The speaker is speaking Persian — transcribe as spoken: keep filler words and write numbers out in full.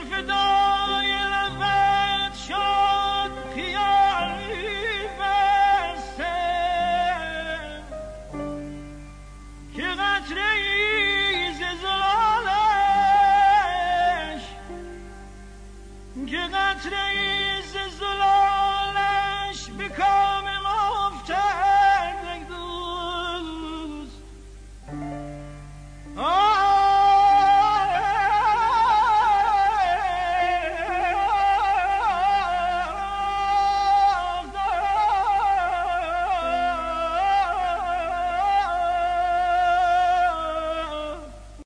فدای لبت شد خیالی بسته که قطره ای ز زلالش که قطره